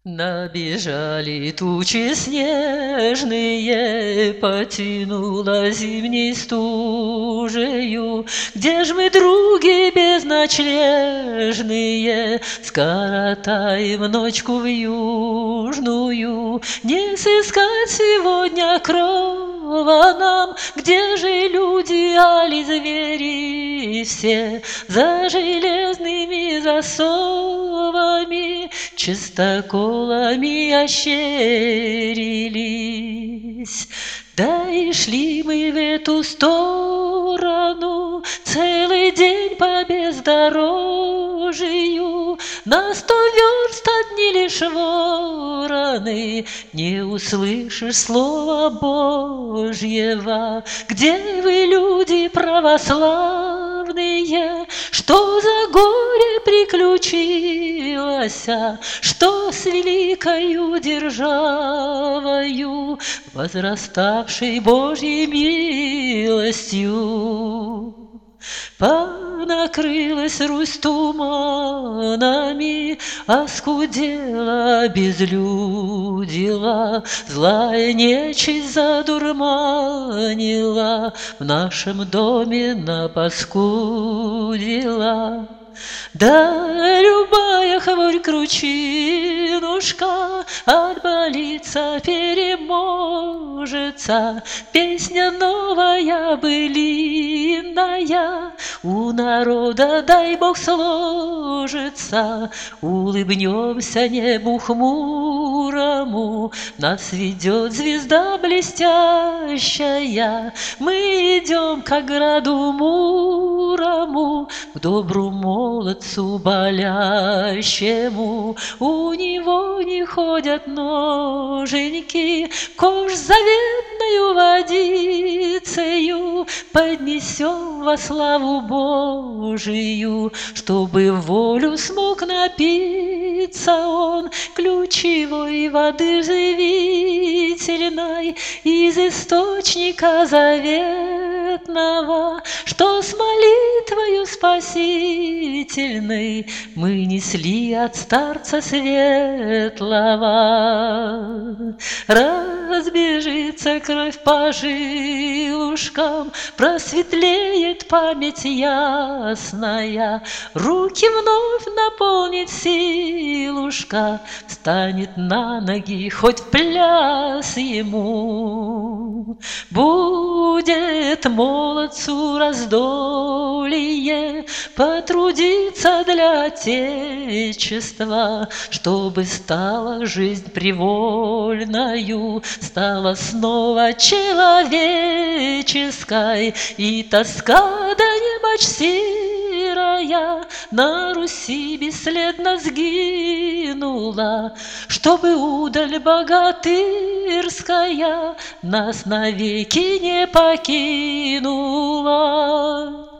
Набежали тучи снежные, потянуло зимней стужею. Где ж мы, други безночлежные, скоротаем ночку в южную? Не сыскать сегодня крова нам, где же люди, али звери все, за железными засовами, чистоколами ощерились. Да и шли мы в эту сторону целый день по бездорожью. На 100 верст одни лишь вороны, не услышишь слова Божьего. Где вы, люди православные, что за горе приключилось, что с великою державою, возраставшей Божьей милостью? Понакрылась Русь туманами, оскудела, обезлюдила, злая нечисть задурманила, в нашем доме напаскудила. Да любая хворь кручинушка отболится, переможется, песня новая былинная у народа, дай Бог, сложится. Улыбнемся небу хмурому, нас ведет звезда блестящая. Мы идем к ограду Мурому, к добру молодцу болящему. У него не ходят ноженьки, кож заветною водицею поднесем во славу Божию, чтобы волю смог напиться он ключевой воды живительной из источника заветного, что с молитвою спасительной мы несли от старца светлого. Разбежится кровь по жилушкам, просветлеет память ясная, руки вновь наполнит силушка, встанет на ноги, хоть в пляс ему. Будет молодцу раздолье потрудиться для Отечества, чтобы стала жизнь привольною, стала снова человеческой, и тоска да немочь сирая на Руси бесследно сгинула, чтобы удаль богатырская нас навеки не покинула.